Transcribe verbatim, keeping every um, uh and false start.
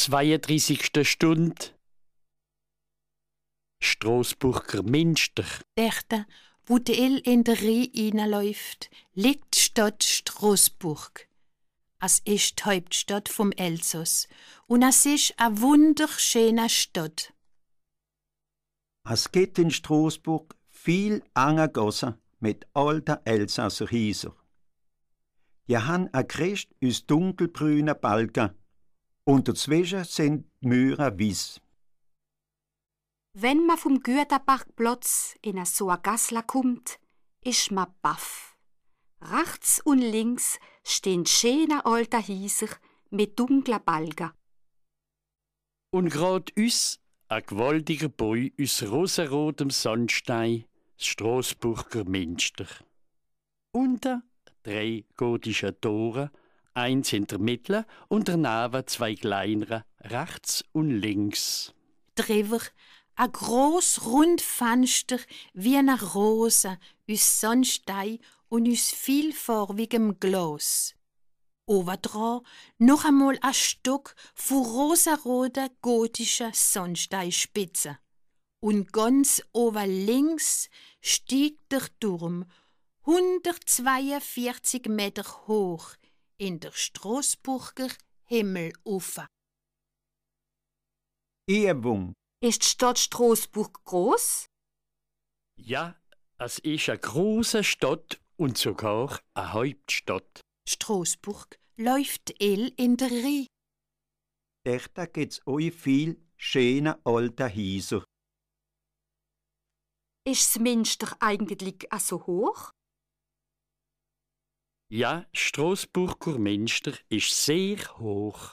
zweiunddreißigste Stunde. Straßburger Minster. Dächte, wo die Il in der Rhein hineinläuft, liegt die Stadt Straßburg. Es ist die Hauptstadt vom Elsass und es ist eine wunderschöne Stadt. Es gibt in Straßburg viel enge Gassen mit alten Elsasser Häusern. Die haben ein Christ aus dunkelgrünen Balken und dazwischen sind die Mauern weiss. Wenn man vom Güterparkplatz in eine so eine Gassla kommt, ist man baff. Rechts und links stehen schöne alte Häuser mit dunklen Balken. Und grad uns ein gewaltiger Bau aus rosarotem Sandstein, das Straßburger Minster. Unten drei gotische Tore, eins in der Mitte und daneben zwei kleinere, rechts und links. Drüber ein gross rund Fenster wie eine Rose aus Sandstein und aus vielfarbigem Glas. Obendran noch einmal ein Stück von rosaroten gotischen Sandsteinspitzen. Und ganz oben links stieg der Turm, hundertzweiundvierzig Meter hoch, in der Straßburger Himmel auf. Übung. Ist die Stadt Straßburg groß? Ja, es ist eine große Stadt und sogar eine Hauptstadt. Straßburg läuft Il in der Rhein. Dort gibt's auch viel schöne alte Häuser. Ist das Minster eigentlich auch so hoch? Ja, Straßburger Minster ist sehr hoch.